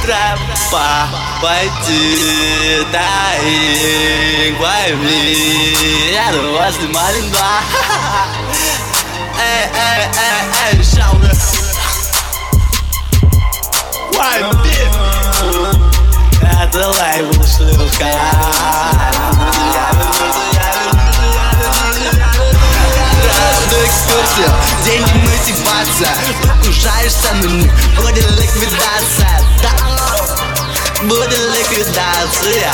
тропа пойти, да и пойми, я возле маленького. Эй, шауры. Это лейбл шлюшка. Экскурсия, деньги мотивация. Покушаешься на них, будет ликвидация. Да, будет ликвидация.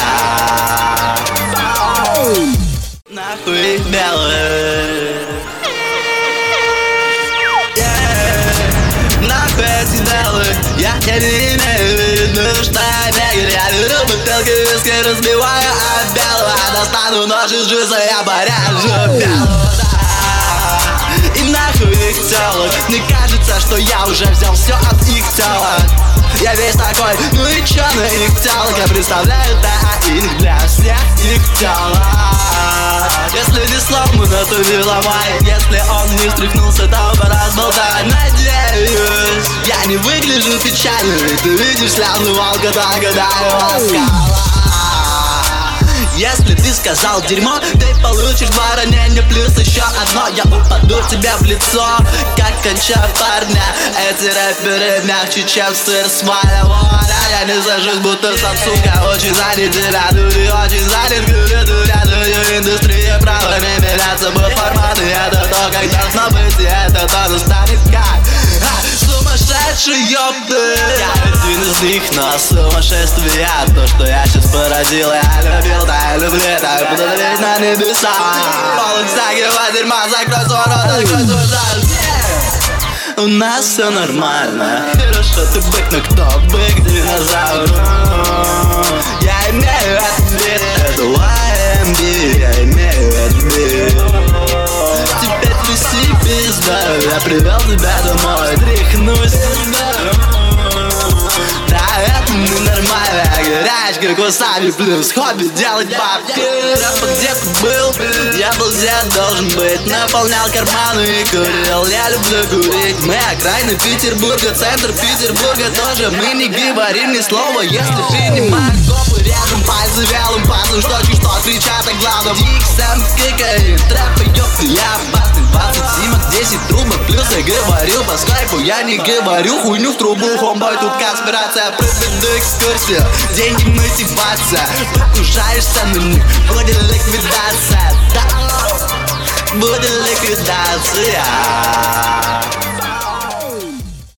Нахуй белый. Нахуй эти белые. Я тебя не имею в виду, что я бегаю. Я беру бутылки виски, разбиваю от белого. Достану нож из жизни, я порежу белого. И нахуй их телок. Мне кажется, что я уже взял все от их телок. Я весь такой, ну и чё на их телок? Я представляю их для всех их телок. Если не сломано, то не ломай. Если он не встряхнулся, то пора сболтать. Надеюсь, я не выгляжу печально, ведь ты видишь славный волк, когда его скала. Если ты сказал дерьмо, ты получишь 2 ранения плюс еще одно. Я упаду тебе в лицо, как конча парня. Эти рэперы мягче, чем сыр с моя воля. Я не сажусь, будто сам, сука, очень занят. Тебя дури, очень занят, говорю, индустрия права не меняться бы форматы. Это то, как должно быть, и это то, застанет как сумасшедший, ёпты. Я один из них, но сумасшествие. То, что я сейчас породил, я любил, да, я люблю, да, буду лететь на небеса. Полок всякого дерьма, закрой свой рот, закрой свой зал. У нас все нормально. Хорошо, ты бык, но кто бык? Динозавр. Я имею ответ, это YMB. Я имею ответ. Теперь тряси пизда. Я привел тебя домой, тряхнусь. Да, это ненормально. Горячка, кусами плюс хобби делать бабки. Рэп где ты был? Я был где должен быть. Наполнял карманы и курил. Я люблю курить. Мы окраины Петербурга, центр Петербурга тоже. Мы не говорим ни слова, если принимаем копы. Режем пальцы вялым пальцем, что чуть что кричат о главном. Иксэм кикает, трэп ёпты, я опасный. 20 зимок, 10 трубок, плюс я говорил по скайпу. Я не говорю хуйню в трубу, хомбой, тут конспирация. Прыгнет экскурсия, деньги мотивация. Покушаешься на них, будет ликвидация. Да, будет ликвидация.